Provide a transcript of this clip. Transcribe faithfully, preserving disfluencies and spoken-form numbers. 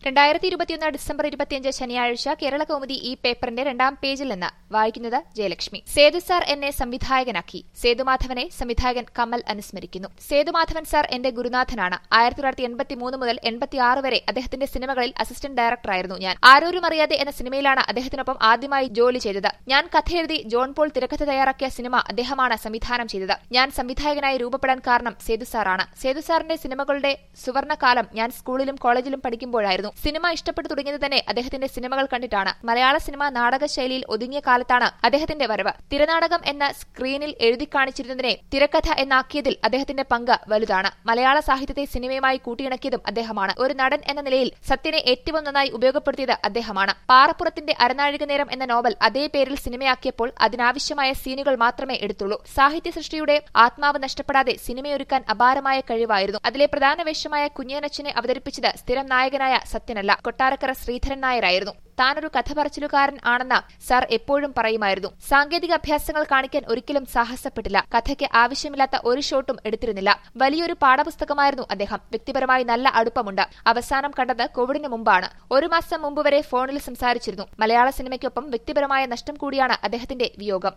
രണ്ടായിരത്തി ഇരുപത്തിയൊന്ന് ഡിസംബർ ഇരുപത്തിയഞ്ച് ശനിയാഴ്ച കേരള കൗമുദി ഈ പേപ്പറിന്റെ രണ്ടാം പേജിൽ നിന്ന് വായിക്കുന്നത് ജയലക്ഷ്മി. സേതു സാർ എന്നെ സംവിധായകനാക്കി. സേതുമാധവനെ സംവിധായകൻ കമൽ അനുസ്മരിക്കുന്നു. സേതുമാധവൻ സാർ എന്റെ ഗുരുനാഥനാണ്. ആയിരത്തി തൊള്ളായിരത്തി എൺപത്തിമൂന്ന് മുതൽ എൺപത്തിയാറ് വരെ അദ്ദേഹത്തിന്റെ സിനിമകളിൽ അസിസ്റ്റന്റ് ഡയറക്ടറായിരുന്നു ഞാൻ. ആരോരും അറിയാതെ എന്ന സിനിമയിലാണ് അദ്ദേഹത്തിനൊപ്പം ആദ്യമായി ജോലി ചെയ്തത്. ഞാൻ കഥയെഴുതി ജോൺ പോൾ തിരക്കഥ തയ്യാറാക്കിയ സിനിമ അദ്ദേഹമാണ് സംവിധാനം ചെയ്തത്. ഞാൻ സംവിധായകനായി രൂപപ്പെടാൻ കാരണം സേതു സാറാണ്. സേതു സാറിന്റെ സിനിമകളുടെ സുവർണകാലം ഞാൻ സ്കൂളിലും കോളേജിലും പഠിക്കുമ്പോഴായിരുന്നു. സിനിമ ഇഷ്ടപ്പെട്ടു തുടങ്ങിയത് തന്നെ അദ്ദേഹത്തിന്റെ സിനിമകൾ കണ്ടിട്ടാണ്. മലയാള സിനിമ നാടക ശൈലിയിൽ ഒതുങ്ങിയ കാലത്താണ് അദ്ദേഹത്തിന്റെ വരവ്. തിരനാടകം എന്ന സ്ക്രീനിൽ എഴുതി കാണിച്ചിരുന്നതിനെ തിരക്കഥ എന്നാക്കിയതിൽ അദ്ദേഹത്തിന്റെ പങ്ക് വലുതാണ്. മലയാള സാഹിത്യത്തെ സിനിമയുമായി കൂട്ടിയിണക്കിയതും അദ്ദേഹമാണ്. ഒരു നടൻ എന്ന നിലയിൽ സത്യനെ ഏറ്റവും നന്നായി ഉപയോഗപ്പെടുത്തിയത് അദ്ദേഹമാണ്. പാറപ്പുറത്തിന്റെ അരനാഴിക നേരം എന്ന നോവൽ അതേ പേരിൽ സിനിമയാക്കിയപ്പോൾ അതിനാവശ്യമായ സീനുകൾ മാത്രമേ എടുത്തുള്ളൂ. സാഹിത്യ സൃഷ്ടിയുടെ ആത്മാവ് നഷ്ടപ്പെടാതെ സിനിമയൊരുക്കാൻ അപാരമായ കഴിവായിരുന്നു. അതിലെ പ്രധാന വേഷമായ കുഞ്ഞനച്ഛനെ അവതരിപ്പിച്ചത് സ്ഥിരം നായകനായ സത്യനല്ല, കൊട്ടാരക്കര ശ്രീധരൻ നായരായിരുന്നു. താനൊരു കഥ പറച്ചിലുകാരൻ ആണെന്ന് സാർ എപ്പോഴും പറയുമായിരുന്നു. സാങ്കേതിക അഭ്യാസങ്ങൾ കാണിക്കാൻ ഒരിക്കലും സാഹസപ്പെട്ടില്ല. കഥയ്ക്ക് ആവശ്യമില്ലാത്ത ഒരു ഷോട്ടും എടുത്തിരുന്നില്ല. വലിയൊരു പാഠപുസ്തകമായിരുന്നു അദ്ദേഹം. വ്യക്തിപരമായി നല്ല അടുപ്പമുണ്ട്. അവസാനം കണ്ടത് കോവിഡിന് മുമ്പാണ്. ഒരു മാസം മുമ്പ് വരെ ഫോണിൽ സംസാരിച്ചിരുന്നു. മലയാള സിനിമയ്ക്കൊപ്പം വ്യക്തിപരമായ നഷ്ടം കൂടിയാണ് അദ്ദേഹത്തിന്റെ വിയോഗം.